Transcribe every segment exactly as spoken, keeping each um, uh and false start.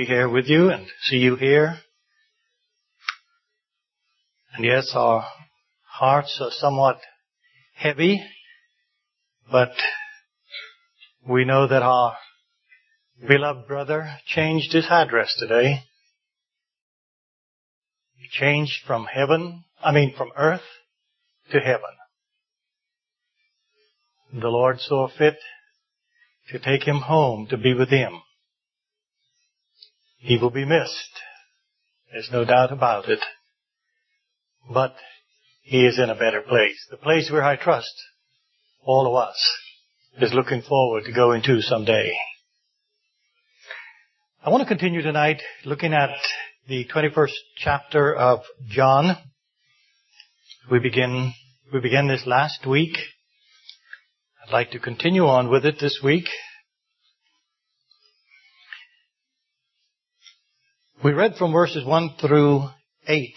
Be here with you and see you here. And yes, our hearts are somewhat heavy, but we know that our beloved brother changed his address today. He changed from heaven, I mean from earth to heaven. The Lord saw fit to take him home to be with him. He will be missed. There's no doubt about it. But he is in a better place. The place where I trust all of us is looking forward to going to someday. I want to continue tonight looking at the twenty-first chapter of John. We begin, we began this last week. I'd like to continue on with it this week. We read from verses one through eight.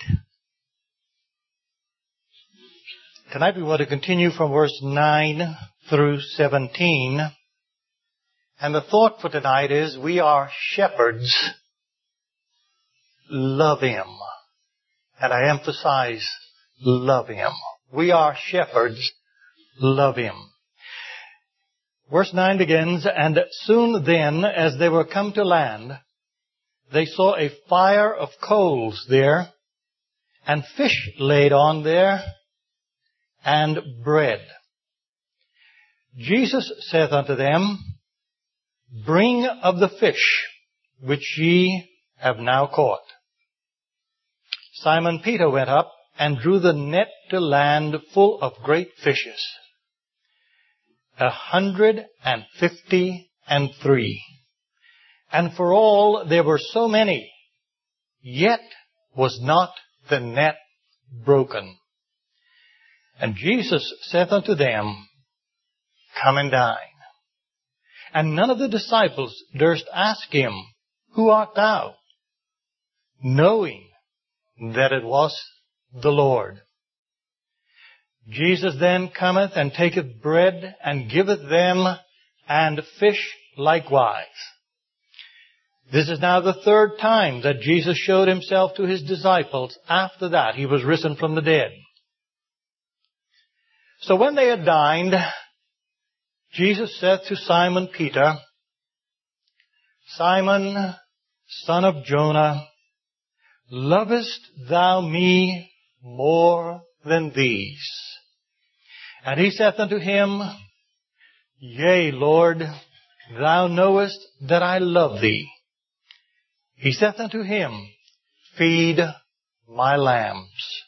Tonight we want to continue from verse nine through seventeen. And the thought for tonight is, we are shepherds. Love Him. And I emphasize, love Him. We are shepherds. Love Him. Verse nine begins, and soon then, as they were come to land, they saw a fire of coals there, and fish laid on there, and bread. Jesus saith unto them, Bring of the fish which ye have now caught. Simon Peter went up and drew the net to land full of great fishes, a hundred and fifty and three. And for all there were so many, yet was not the net broken. And Jesus saith unto them, Come and dine. And none of the disciples durst ask him, Who art thou? Knowing that it was the Lord. Jesus then cometh and taketh bread and giveth them, and fish likewise. This is now the third time that Jesus showed himself to his disciples after that he was risen from the dead. So when they had dined, Jesus saith to Simon Peter, Simon, son of Jonah, lovest thou me more than these? And he saith unto him, Yea, Lord, thou knowest that I love thee. He saith unto him, Feed my lambs.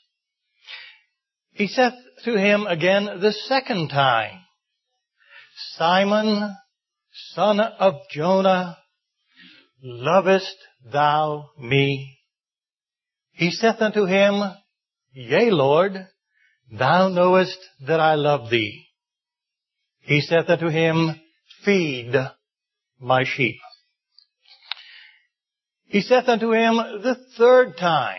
He saith to him again the second time, Simon, son of Jonah, lovest thou me? He saith unto him, Yea, Lord, thou knowest that I love thee. He saith unto him, Feed my sheep. He saith unto him the third time,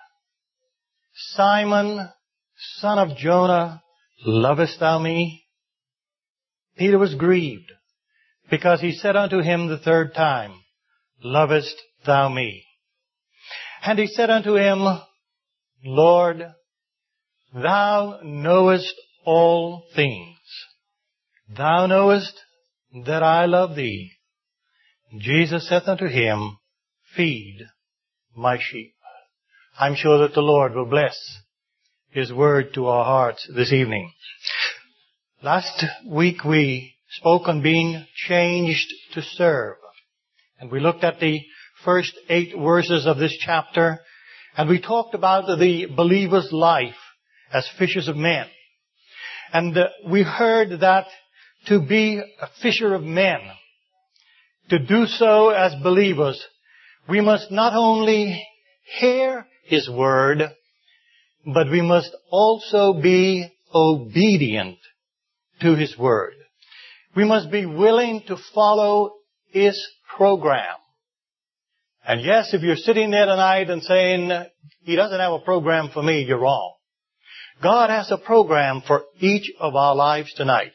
Simon, son of Jonah, lovest thou me? Peter was grieved, because he said unto him the third time, Lovest thou me? And he said unto him, Lord, thou knowest all things. Thou knowest that I love thee. Jesus saith unto him, Feed my sheep. I'm sure that the Lord will bless His word to our hearts this evening. Last week we spoke on being changed to serve. And we looked at the first eight verses of this chapter. And we talked about the believer's life as fishers of men. And uh, we heard that to be a fisher of men, to do so as believers, we must not only hear His word, but we must also be obedient to His word. We must be willing to follow His program. And yes, if you're sitting there tonight and saying, He doesn't have a program for me, you're wrong. God has a program for each of our lives tonight.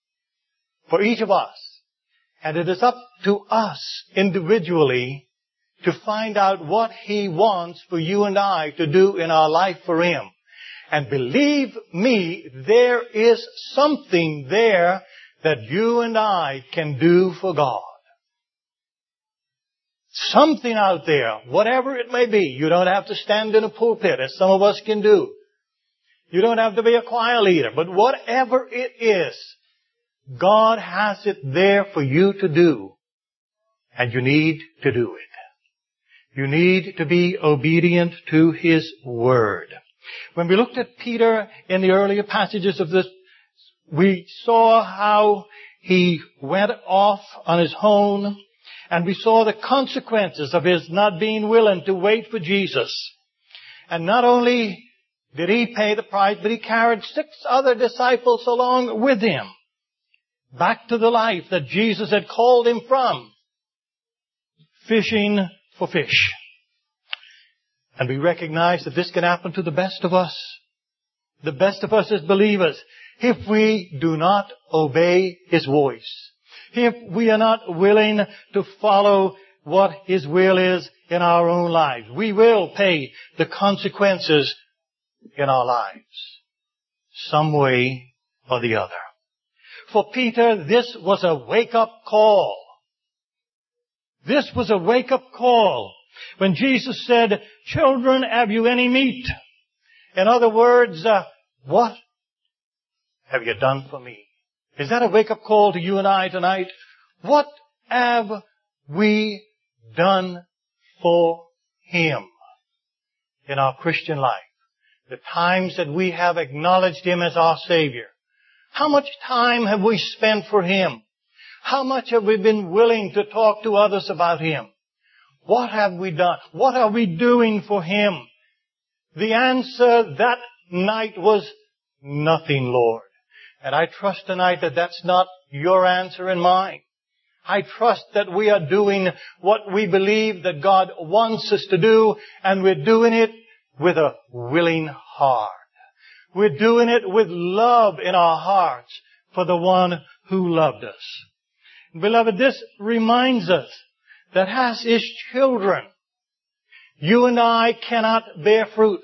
For each of us. And it is up to us individually to find out what He wants for you and I to do in our life for Him. And believe me, there is something there that you and I can do for God. Something out there, whatever it may be. You don't have to stand in a pulpit as some of us can do. You don't have to be a choir leader. But whatever it is, God has it there for you to do. And you need to do it. You need to be obedient to His Word. When we looked at Peter in the earlier passages of this, we saw how he went off on his own, and we saw the consequences of his not being willing to wait for Jesus. And not only did he pay the price, but he carried six other disciples along with him back to the life that Jesus had called him from, fishing for fish. And we recognize that this can happen to the best of us, the best of us as believers, if we do not obey His voice, if we are not willing to follow what His will is in our own lives. We will pay the consequences in our lives, some way or the other. For Peter, this was a wake-up call. This was a wake-up call. When Jesus said, "Children, have you any meat?" In other words, uh, what have you done for me? Is that a wake-up call to you and I tonight? What have we done for Him in our Christian life? The times that we have acknowledged Him as our Savior. How much time have we spent for Him? How much have we been willing to talk to others about Him? What have we done? What are we doing for Him? The answer that night was nothing, Lord. And I trust tonight that that's not your answer and mine. I trust that we are doing what we believe that God wants us to do, and we're doing it with a willing heart. We're doing it with love in our hearts for the one who loved us. Beloved, this reminds us that as His children, you and I cannot bear fruit.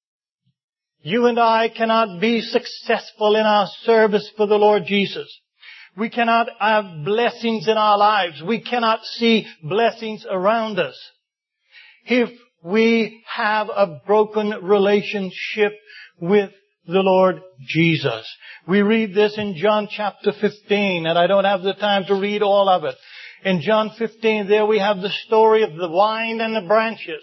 You and I cannot be successful in our service for the Lord Jesus. We cannot have blessings in our lives. We cannot see blessings around us if we have a broken relationship with the Lord Jesus. We read this in John chapter fifteen, and I don't have the time to read all of it. In John fifteen, there we have the story of the vine and the branches.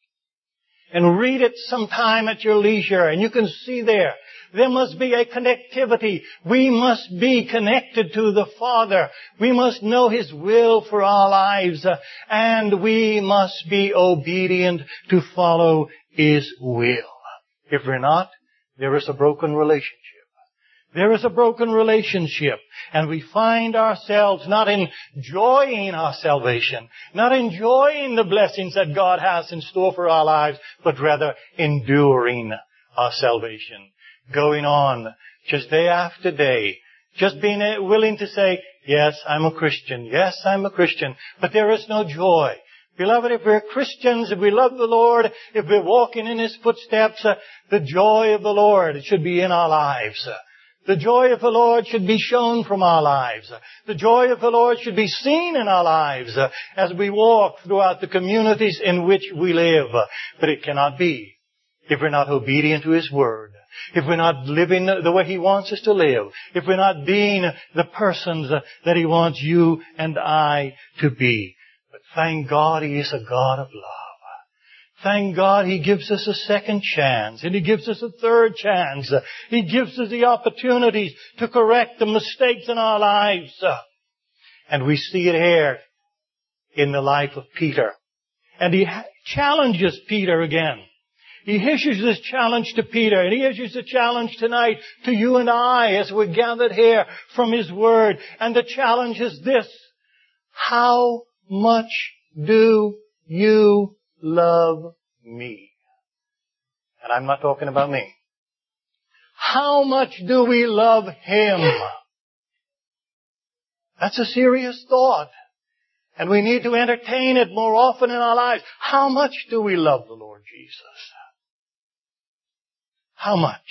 And read it sometime at your leisure, and you can see there, there must be a connectivity. We must be connected to the Father. We must know His will for our lives, uh, and we must be obedient to follow His will. If we're not, there is a broken relationship. There is a broken relationship, and we find ourselves not enjoying our salvation, not enjoying the blessings that God has in store for our lives, but rather enduring our salvation. Going on just day after day, just being willing to say, yes, I'm a Christian, yes, I'm a Christian, but there is no joy. Beloved, if we're Christians, if we love the Lord, if we're walking in His footsteps, uh, the joy of the Lord should be in our lives. Uh, The joy of the Lord should be shown from our lives. The joy of the Lord should be seen in our lives uh, as we walk throughout the communities in which we live. But it cannot be if we're not obedient to His Word, if we're not living the way He wants us to live, if we're not being the persons uh, that He wants you and I to be. But thank God He is a God of love. Thank God He gives us a second chance, and He gives us a third chance. He gives us the opportunities to correct the mistakes in our lives. And we see it here in the life of Peter. And He challenges Peter again. He issues this challenge to Peter, and He issues a challenge tonight to you and I as we're gathered here from His Word. And the challenge is this: how much do you love me? And I'm not talking about me. How much do we love Him? That's a serious thought. And we need to entertain it more often in our lives. How much do we love the Lord Jesus? How much?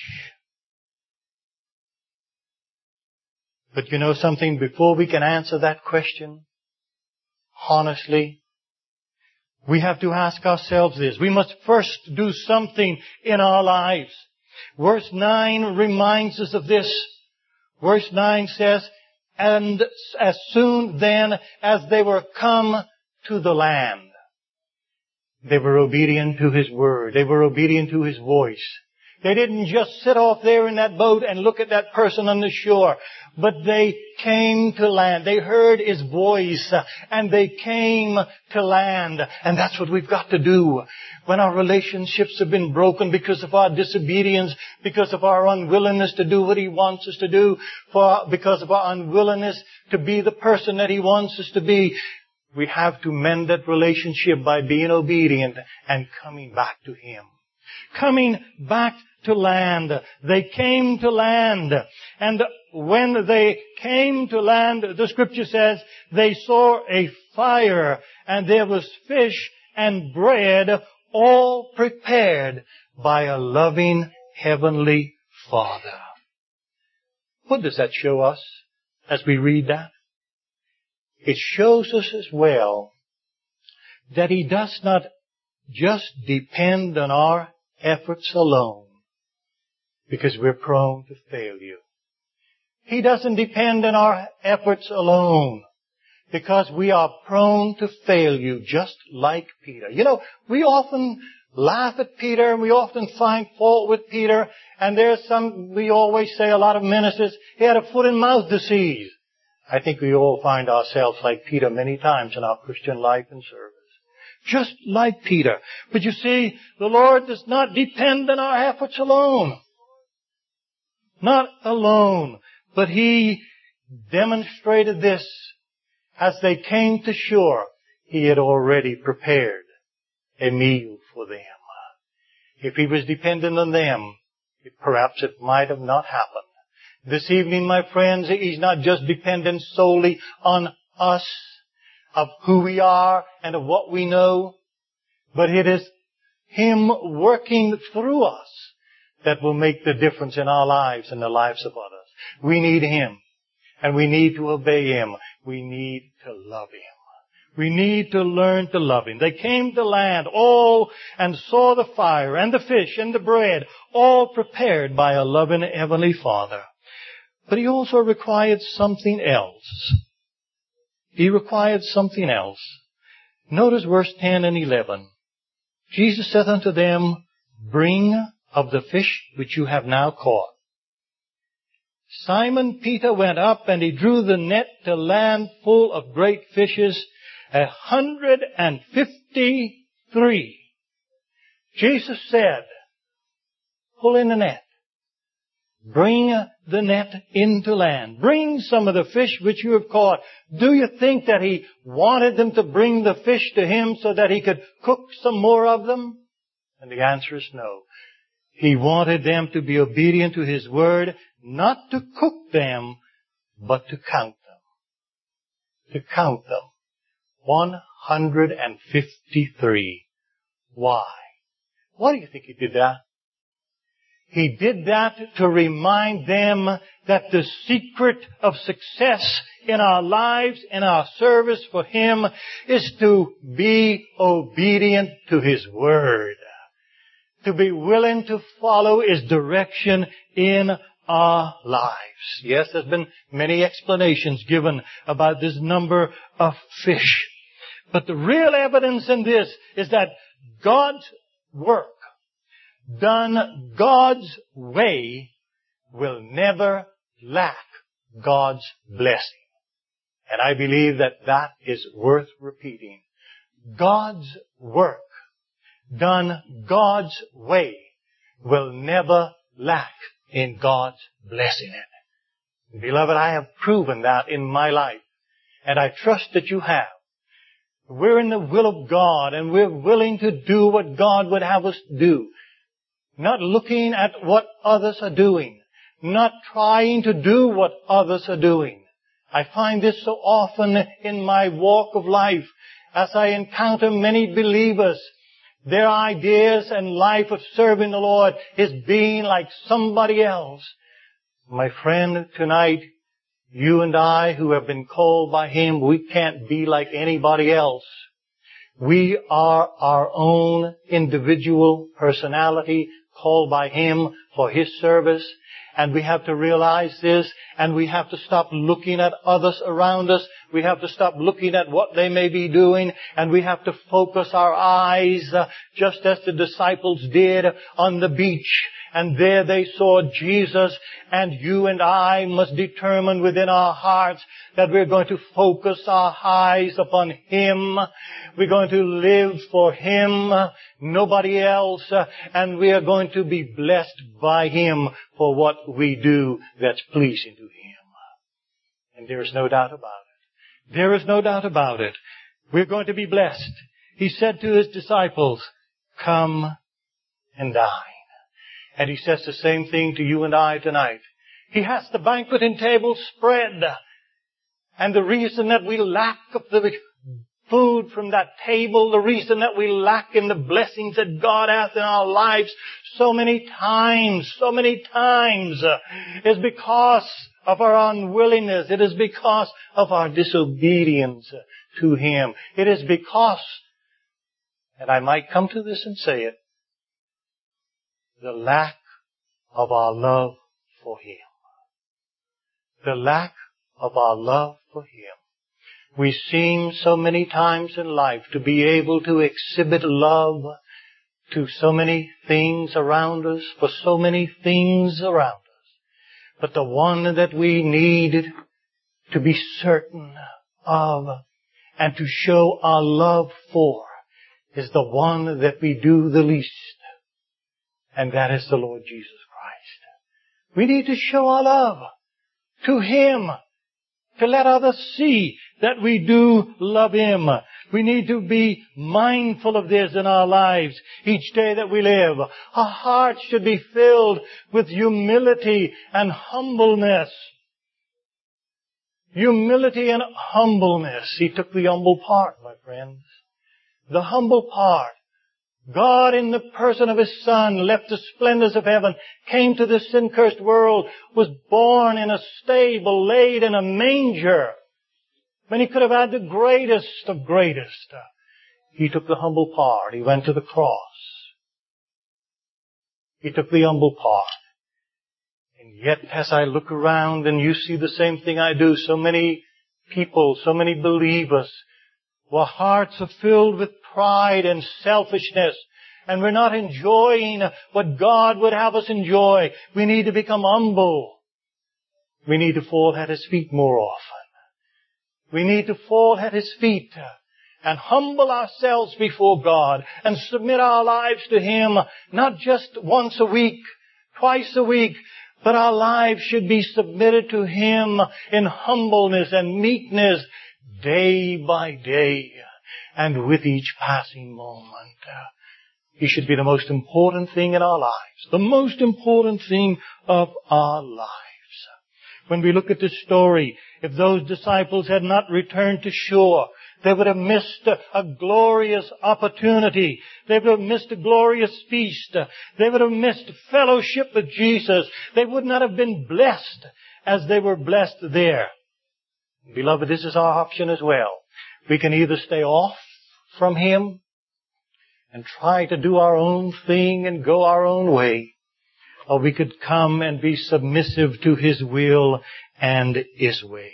But you know something, before we can answer that question, honestly, we have to ask ourselves this. We must first do something in our lives. Verse nine reminds us of this. Verse nine says, and as soon then as they were come to the land, they were obedient to His word. They were obedient to His voice. They didn't just sit off there in that boat and look at that person on the shore, but they came to land. They heard His voice and they came to land. And that's what we've got to do. When our relationships have been broken because of our disobedience, because of our unwillingness to do what He wants us to do, for, because of our unwillingness to be the person that He wants us to be, we have to mend that relationship by being obedient and coming back to Him. Coming back to land. They came to land. And when they came to land, the scripture says, they saw a fire and there was fish and bread, all prepared by a loving heavenly Father. What does that show us as we read that? It shows us as well that He does not just depend on our efforts alone, because we're prone to failure. He doesn't depend on our efforts alone, because we are prone to failure, just like Peter. You know, we often laugh at Peter, and we often find fault with Peter, and there's some, we always say, a lot of ministers, he had a foot and mouth disease. I think we all find ourselves like Peter many times in our Christian life and service. Just like Peter. But you see, the Lord does not depend on our efforts alone. Not alone. But He demonstrated this. As they came to shore, He had already prepared a meal for them. If He was dependent on them, perhaps it might have not happened. This evening, my friends, He's not just dependent solely on us, of who we are and of what we know, but it is Him working through us that will make the difference in our lives and the lives of others. We need Him, and we need to obey Him. We need to love Him. We need to learn to love Him. They came to land all and saw the fire and the fish and the bread, all prepared by a loving heavenly Father. But He also required something else. He required something else. Notice verse ten and eleven. Jesus said unto them, bring of the fish which you have now caught. Simon Peter went up and he drew the net to land full of great fishes, a hundred and fifty-three. Jesus said, pull in the net. Bring the net into land. Bring some of the fish which you have caught. Do you think that He wanted them to bring the fish to Him so that He could cook some more of them? And the answer is no. He wanted them to be obedient to His word, not to cook them, but to count them. To count them. one hundred fifty-three. Why? Why do you think He did that? He did that to remind them that the secret of success in our lives, in our service for Him, is to be obedient to His word. To be willing to follow His direction in our lives. Yes, there's been many explanations given about this number of fish. But the real evidence in this is that God's work, done God's way, will never lack God's blessing. And I believe that that is worth repeating. God's work, done God's way, will never lack in God's blessing it. Beloved, I have proven that in my life, and I trust that you have. We're in the will of God, and we're willing to do what God would have us do. Not looking at what others are doing. Not trying to do what others are doing. I find this so often in my walk of life as I encounter many believers. Their ideas and life of serving the Lord is being like somebody else. My friend, tonight, you and I who have been called by Him, we can't be like anybody else. We are our own individual personality called by Him for His service. And we have to realize this, and we have to stop looking at others around us. We have to stop looking at what they may be doing, and we have to focus our eyes, uh, just as the disciples did on the beach. And there they saw Jesus, and you and I must determine within our hearts that we're going to focus our eyes upon Him. We're going to live for Him, nobody else, and we are going to be blessed by Him for what we do that's pleasing to Him. And there is no doubt about it. There is no doubt about it. We're going to be blessed. He said to His disciples, "Come and dine." And He says the same thing to you and I tonight. He has the banqueting table spread. And the reason that we lack of the food from that table, the reason that we lack in the blessings that God hath in our lives so many times, so many times, uh, is because of our unwillingness. It is because of our disobedience to Him. It is because, and I might come to this and say it, the lack of our love for Him. The lack of our love for Him. We seem so many times in life to be able to exhibit love to so many things around us, for so many things around us. But the one that we need to be certain of and to show our love for is the one that we do the least. And that is the Lord Jesus Christ. We need to show our love to Him, to let others see that we do love Him. We need to be mindful of this in our lives each day that we live. Our hearts should be filled with humility and humbleness. Humility and humbleness. He took the humble part, my friends. The humble part. God, in the person of His Son, left the splendors of heaven, came to this sin-cursed world, was born in a stable, laid in a manger. When He could have had the greatest of greatest, He took the humble part. He went to the cross. He took the humble part. And yet, as I look around and you see the same thing I do, so many people, so many believers, our hearts are filled with pride and selfishness, and we're not enjoying what God would have us enjoy. We need to become humble. We need to fall at His feet more often. We need to fall at His feet and humble ourselves before God and submit our lives to Him, not just once a week, twice a week, but our lives should be submitted to Him in humbleness and meekness day by day and with each passing moment. He should be the most important thing in our lives, the most important thing of our lives. When we look at this story, if those disciples had not returned to shore, they would have missed a, a glorious opportunity. They would have missed a glorious feast. They would have missed fellowship with Jesus. They would not have been blessed as they were blessed there. Beloved, this is our option as well. We can either stay off from Him and try to do our own thing and go our own way, or we could come and be submissive to His will and His way.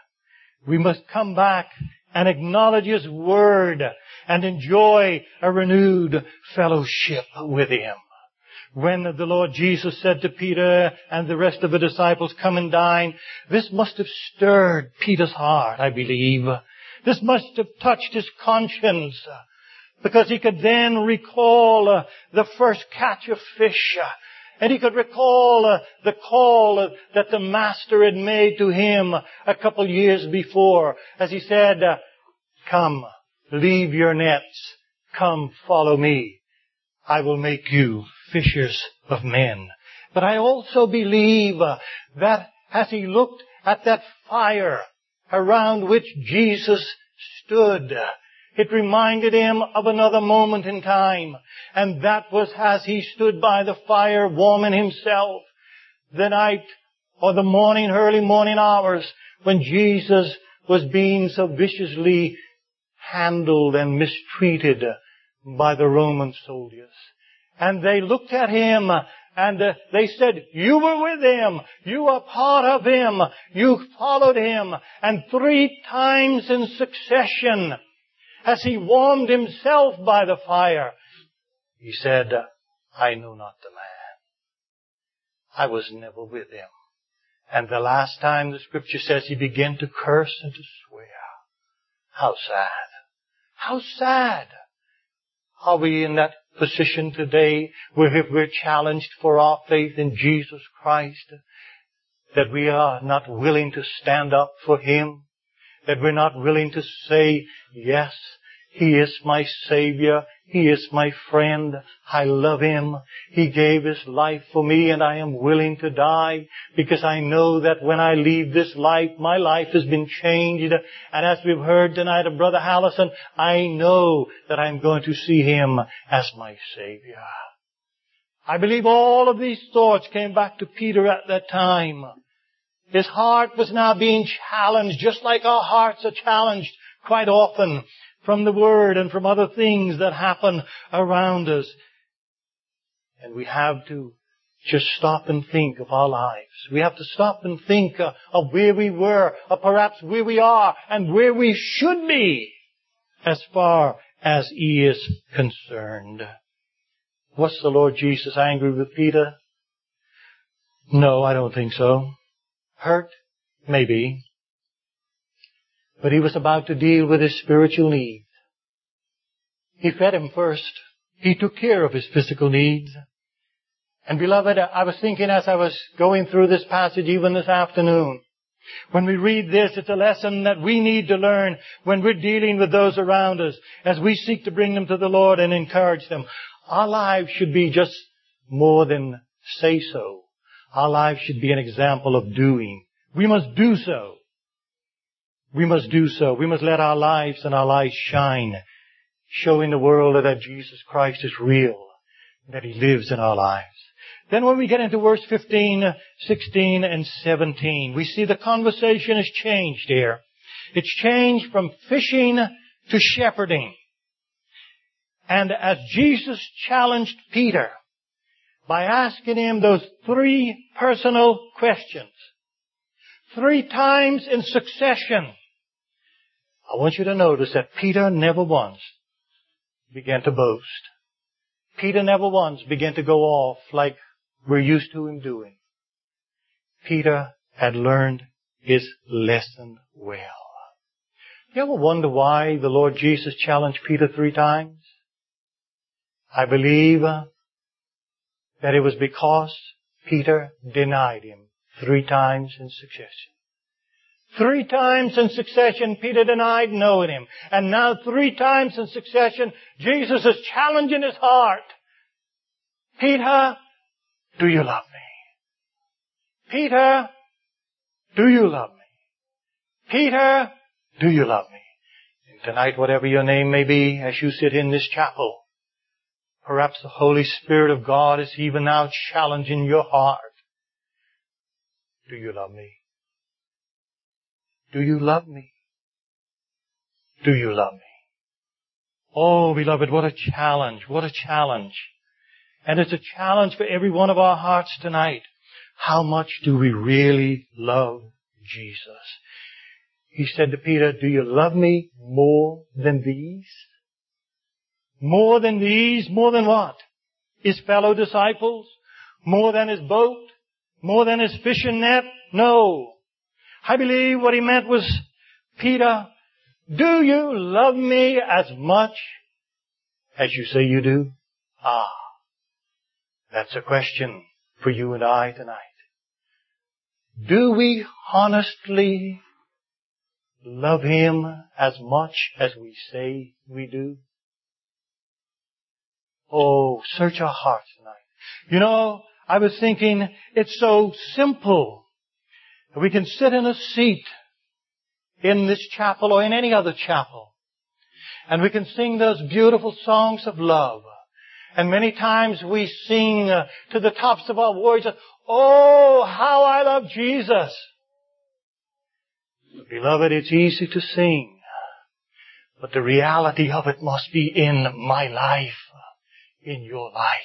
We must come back and acknowledge His Word and enjoy a renewed fellowship with Him. When the Lord Jesus said to Peter and the rest of the disciples, "Come and dine," this must have stirred Peter's heart, I believe. This must have touched his conscience, because he could then recall uh, the first catch of fish. Uh, And he could recall uh, the call uh, that the Master had made to him a couple years before, as He said, uh, "Come, leave your nets. Come, follow me. I will make you fishers of men." But I also believe uh, that as he looked at that fire around which Jesus stood. It reminded him of another moment in time, and that was as he stood by the fire warming himself the night or the morning, early morning hours when Jesus was being so viciously handled and mistreated by the Roman soldiers. And they looked at him and uh, they said, you were with him. You are part of him. You followed him. And three times in succession, as he warmed himself by the fire, he said, I know not the man. I was never with him. And the last time the scripture says he began to curse and to swear. How sad. How sad. Are we in that position today where if we're challenged for our faith in Jesus Christ, that we are not willing to stand up for Him, that we're not willing to say, yes, He is my Savior, He is my friend, I love Him, He gave His life for me and I am willing to die because I know that when I leave this life, my life has been changed. And as we've heard tonight of Brother Hallison, I know that I'm going to see Him as my Savior. I believe all of these thoughts came back to Peter at that time. His heart was now being challenged, just like our hearts are challenged quite often from the Word and from other things that happen around us. And we have to just stop and think of our lives. We have to stop and think uh, of where we were, or perhaps where we are, and where we should be as far as He is concerned. Was the Lord Jesus angry with Peter? No, I don't think so. Hurt? Maybe. But He was about to deal with his spiritual needs. He fed him first. He took care of his physical needs. And beloved, I was thinking as I was going through this passage even this afternoon, when we read this, it's a lesson that we need to learn when we're dealing with those around us, as we seek to bring them to the Lord and encourage them. Our lives should be just more than say so. Our lives should be an example of doing. We must do so. We must do so. We must let our lives and our lives shine, showing the world that Jesus Christ is real, that He lives in our lives. Then when we get into verse fifteen, sixteen, and seventeen, we see the conversation has changed here. It's changed from fishing to shepherding. And as Jesus challenged Peter by asking him those three personal questions, three times in succession, I want you to notice that Peter never once began to boast. Peter never once began to go off like we're used to him doing. Peter had learned his lesson well. You ever wonder why the Lord Jesus challenged Peter three times? I believe that it was because Peter denied Him three times in succession. Three times in succession, Peter denied knowing Him. And now three times in succession, Jesus is challenging his heart. Peter, do you love me? Peter, do you love me? Peter, do you love me? And tonight, whatever your name may be, as you sit in this chapel, perhaps the Holy Spirit of God is even now challenging your heart. Do you love me? Do you love me? Do you love me? Oh, beloved, what a challenge. What a challenge. And it's a challenge for every one of our hearts tonight. How much do we really love Jesus? He said to Peter, do you love me more than these? More than these? More than what? His fellow disciples? More than his boat? More than his fishing net? No. I believe what he meant was, Peter, do you love me as much as you say you do? Ah, that's a question for you and I tonight. Do we honestly love Him as much as we say we do? Oh, search our hearts tonight. You know, I was thinking, it's so simple. We can sit in a seat in this chapel or in any other chapel. And we can sing those beautiful songs of love. And many times we sing uh, to the tops of our voices, "Oh, how I love Jesus." Beloved, it's easy to sing, but the reality of it must be in my life, in your life.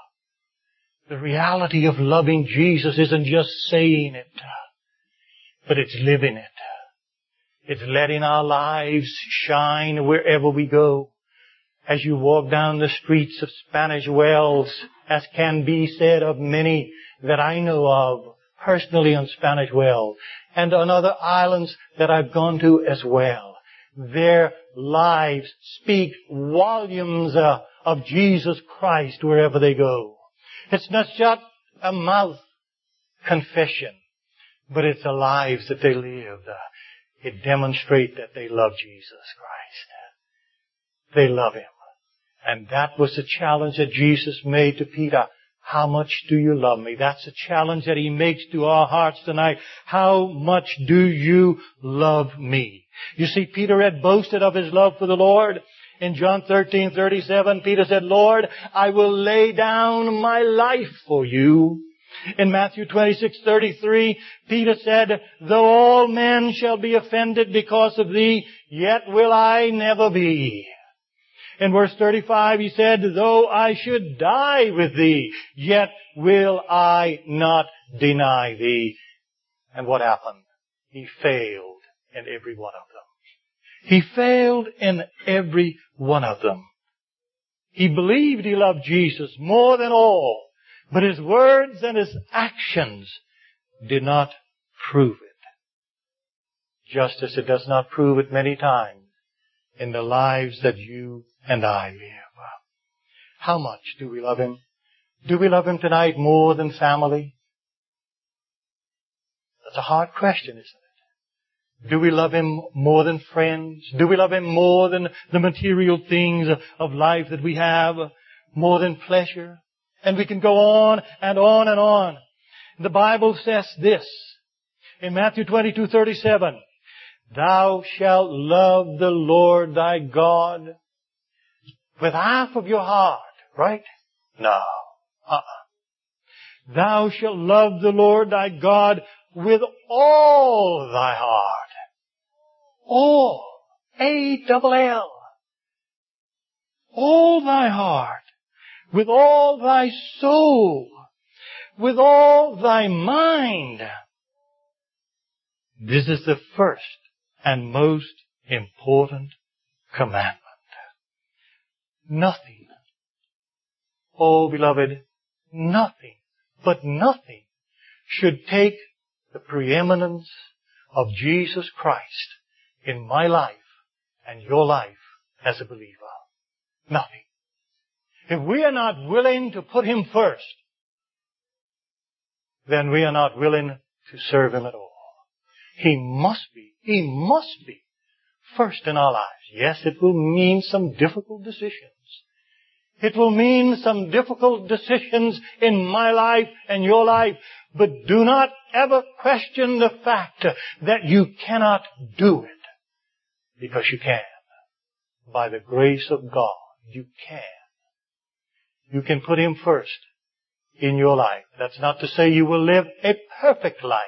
The reality of loving Jesus isn't just saying it, but it's living it. It's letting our lives shine wherever we go. As you walk down the streets of Spanish Wells, as can be said of many that I know of personally on Spanish Wells, and on other islands that I've gone to as well, their lives speak volumes uh, of Jesus Christ wherever they go. It's not just a mouth confession, but it's the lives that they live. It demonstrates that they love Jesus Christ. They love Him. And that was the challenge that Jesus made to Peter. How much do you love me? That's the challenge that He makes to our hearts tonight. How much do you love me? You see, Peter had boasted of his love for the Lord. In John thirteen thirty-seven, Peter said, "Lord, I will lay down my life for you." In Matthew twenty-six thirty-three, Peter said, "Though all men shall be offended because of thee, yet will I never be." In verse thirty-five, he said, "Though I should die with thee, yet will I not deny thee." And what happened? He failed in every one of them. He failed in every one of them. He believed he loved Jesus more than all, but his words and his actions did not prove it. Just as it does not prove it many times in the lives that you and I live. How much do we love Him? Do we love Him tonight more than family? That's a hard question, isn't it? Do we love Him more than friends? Do we love Him more than the material things of life that we have? More than pleasure? And we can go on and on and on. The Bible says this in Matthew twenty-two thirty-seven. "Thou shalt love the Lord thy God with half of your heart." Right? No. Uh-uh. "Thou shalt love the Lord thy God with all thy heart." All. A double L. All thy heart. With all thy soul. With all thy mind. This is the first and most important commandment. Nothing. Oh, beloved, nothing, but nothing should take the preeminence of Jesus Christ in my life and your life as a believer. Nothing. If we are not willing to put Him first, then we are not willing to serve Him at all. He must be, He must be first in our lives. Yes, it will mean some difficult decisions. It will mean some difficult decisions in my life and your life. But do not ever question the fact that you cannot do it. Because you can. By the grace of God, you can. You can put Him first in your life. That's not to say you will live a perfect life.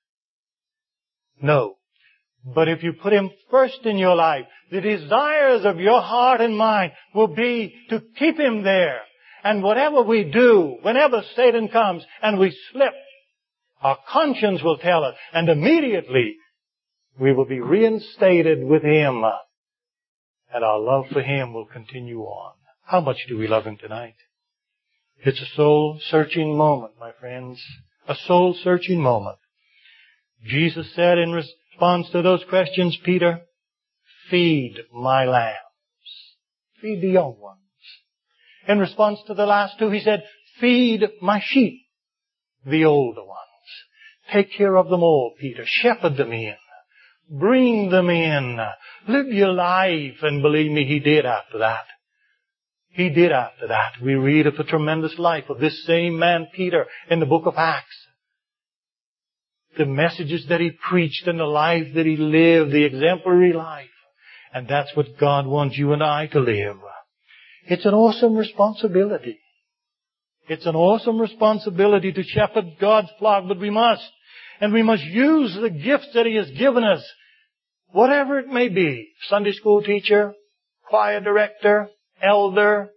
No. But if you put Him first in your life, the desires of your heart and mind will be to keep Him there. And whatever we do, whenever Satan comes and we slip, our conscience will tell us, and immediately we will be reinstated with Him, and our love for Him will continue on. How much do we love Him tonight? It's a soul-searching moment, my friends. A soul-searching moment. Jesus said in response to those questions, Peter, "Feed my lambs." Feed the young ones. In response to the last two, He said, "Feed my sheep, the older ones." Take care of them all, Peter. Shepherd them in. Bring them in. Live your life. And believe me, He did after that. He did after that. We read of the tremendous life of this same man, Peter, in the book of Acts. the messages that He preached and the life that He lived, the exemplary life. And that's what God wants you and I to live. It's an awesome responsibility. It's an awesome responsibility to shepherd God's flock, but we must. And we must use the gifts that He has given us, whatever it may be. Sunday school teacher, choir director, elder.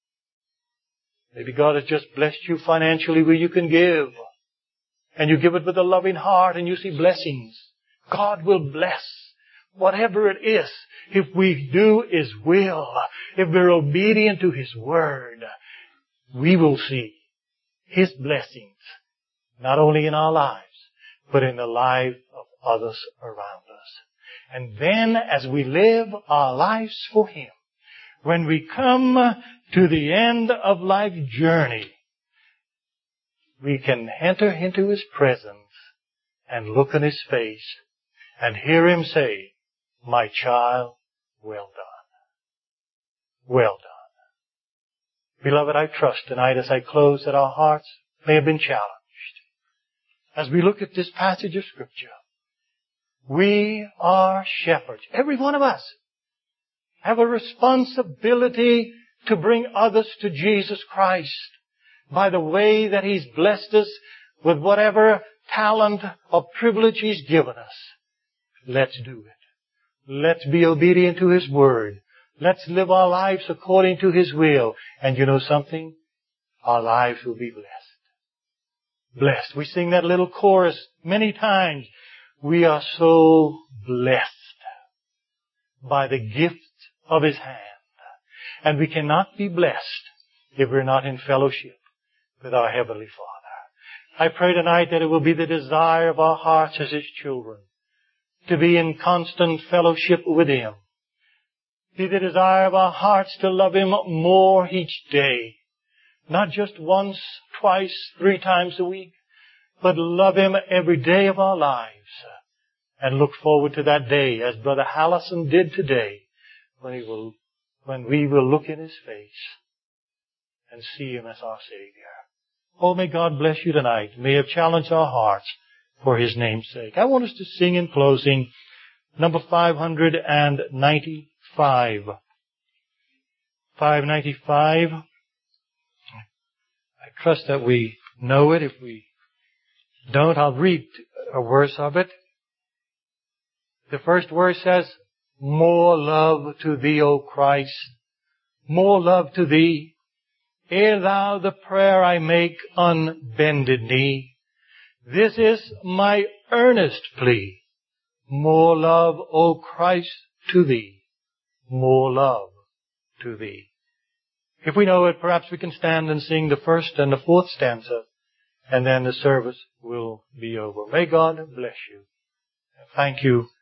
Maybe God has just blessed you financially where you can give. And you give it with a loving heart and you see blessings. God will bless whatever it is if we do His will. If we're obedient to His word, we will see His blessings, not only in our lives, but in the life of others around us. And then as we live our lives for Him, when we come to the end of life's journey, we can enter into His presence and look in His face and hear Him say, "My child, well done. Well done." Beloved, I trust tonight as I close that our hearts may have been challenged. As we look at this passage of Scripture, we are shepherds. Every one of us have a responsibility to bring others to Jesus Christ by the way that He's blessed us with whatever talent or privilege He's given us. Let's do it. Let's be obedient to His word. Let's live our lives according to His will. And you know something? Our lives will be blessed. Blessed. We sing that little chorus many times. We are so blessed by the gift of His hand. And we cannot be blessed if we're not in fellowship with our Heavenly Father. I pray tonight that it will be the desire of our hearts as His children to be in constant fellowship with Him. Be the desire of our hearts to love Him more each day. Not just once, twice, three times a week, but love Him every day of our lives. And look forward to that day, as Brother Hallison did today, when he will, when we will look in His face and see Him as our Savior. Oh, may God bless you tonight. May have challenged our hearts for His name's sake. I want us to sing in closing number five ninety-five. five ninety-five. I trust that we know it. If we don't, I'll read a verse of it. The first verse says, "More love to Thee, O Christ, more love to Thee. Ere Thou the prayer I make on bended knee, this is my earnest plea. More love, O Christ, to Thee, more love to Thee." If we know it, perhaps we can stand and sing the first and the fourth stanza, and then the service will be over. May God bless you. Thank you